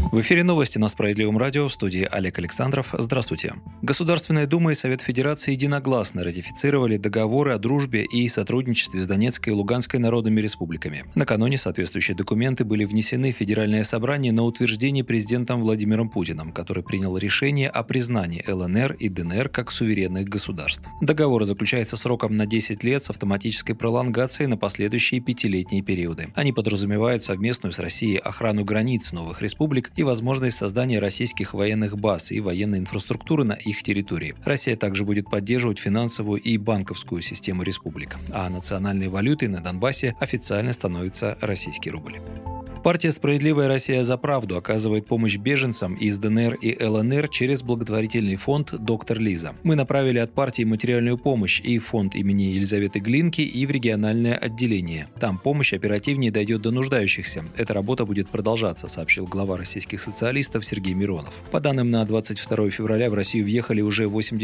В эфире новости на Справедливом радио, в студии Олег Александров. Здравствуйте. Государственная Дума и Совет Федерации единогласно ратифицировали договоры о дружбе и сотрудничестве с Донецкой и Луганской народными республиками. Накануне соответствующие документы были внесены в Федеральное собрание на утверждение президентом Владимиром Путиным, который принял решение о признании ЛНР и ДНР как суверенных государств. Договор заключается сроком на 10 лет с автоматической пролонгацией на последующие 5-летние периоды. Они подразумевают совместную с Россией охрану границ новых республик и возможность создания российских военных баз и военной инфраструктуры на их территории. Россия также будет поддерживать финансовую и банковскую систему республик, а национальной валютой на Донбассе официально становится российский рубль. Партия «Справедливая Россия за правду» оказывает помощь беженцам из ДНР и ЛНР через благотворительный фонд «Доктор Лиза». Мы направили от партии материальную помощь и в фонд имени Елизаветы Глинки, и в региональное отделение. Там помощь оперативнее дойдет до нуждающихся. Эта работа будет продолжаться, сообщил глава российских социалистов Сергей Миронов. По данным на 22 февраля в Россию въехали уже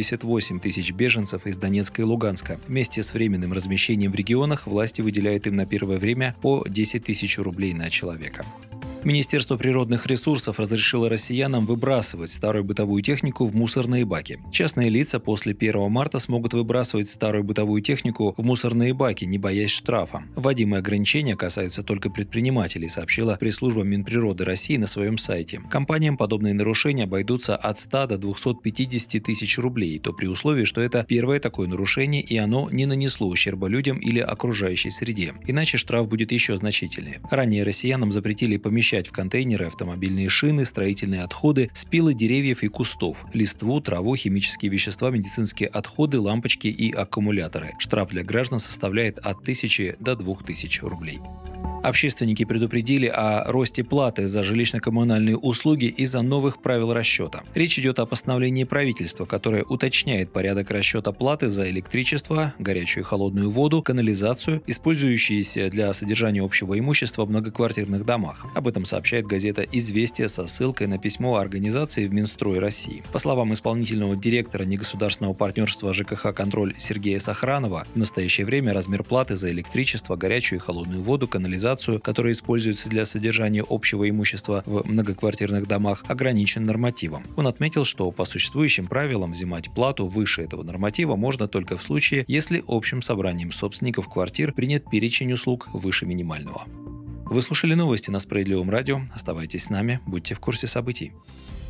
88 тысяч беженцев из Донецка и Луганска. Вместе с временным размещением в регионах власти выделяют им на первое время по 10 тысяч рублей на человека. Министерство природных ресурсов разрешило россиянам выбрасывать старую бытовую технику в мусорные баки. Частные лица после 1 марта смогут выбрасывать старую бытовую технику в мусорные баки, не боясь штрафа. Вводимые ограничения касаются только предпринимателей, сообщила пресс-служба Минприроды России на своем сайте. Компаниям подобные нарушения обойдутся от 100 до 250 тысяч рублей, то при условии, что это первое такое нарушение и оно не нанесло ущерба людям или окружающей среде. Иначе штраф будет еще значительнее. Ранее россиянам запретили помещать в контейнеры автомобильные шины, строительные отходы, спилы деревьев и кустов, листву, траву, химические вещества, медицинские отходы, лампочки и аккумуляторы. Штраф для граждан составляет от 1000 до 2000 рублей. Общественники предупредили о росте платы за жилищно-коммунальные услуги из-за новых правил расчета. Речь идет о постановлении правительства, которое уточняет порядок расчета платы за электричество, горячую и холодную воду, канализацию, использующиеся для содержания общего имущества в многоквартирных домах. Об этом сообщает газета «Известия» со ссылкой на письмо организации в Минстрой России. По словам исполнительного директора негосударственного партнерства ЖКХ «Контроль» Сергея Сохранова, в настоящее время размер платы за электричество, горячую и холодную воду, канализацию, которая используется для содержания общего имущества в многоквартирных домах, ограничен нормативом. Он отметил, что по существующим правилам взимать плату выше этого норматива можно только в случае, если общим собранием собственников квартир принят перечень услуг выше минимального. Вы слушали новости на Справедливом радио. Оставайтесь с нами, будьте в курсе событий.